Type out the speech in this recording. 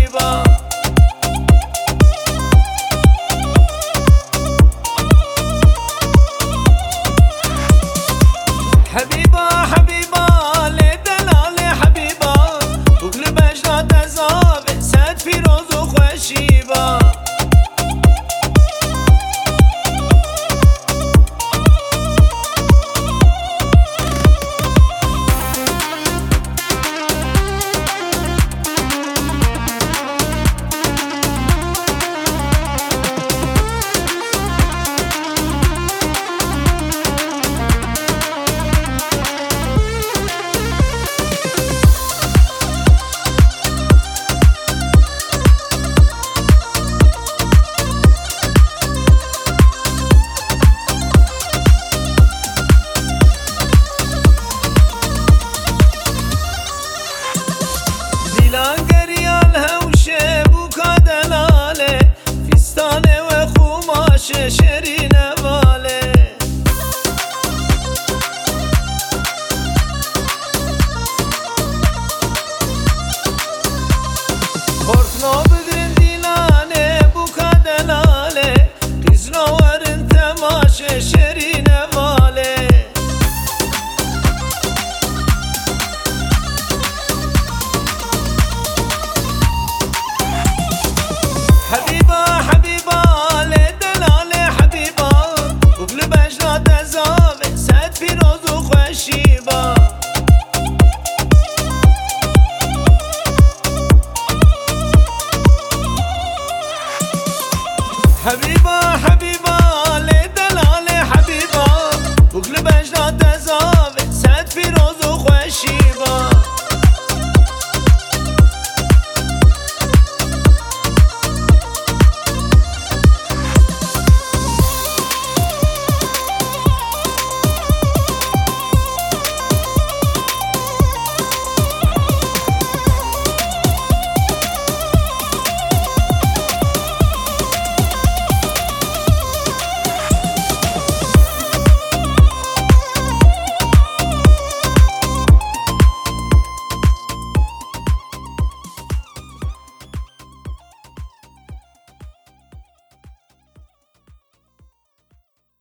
شیبا حبیبا حبیبا لدلال حبیبا بگل بجنا تزاب صد فیروز و خوشیبا گریال هوشه بوکا دلاله فستانه و خوماش شرین واله خورتنا بدرن دیلانه بوکا دلاله قیزنا ورن تماش شرین واله حبیبا حبیبا لدلال حبیبا بگل بجنا تزاب صد فیروز و خوشیبا حبیبا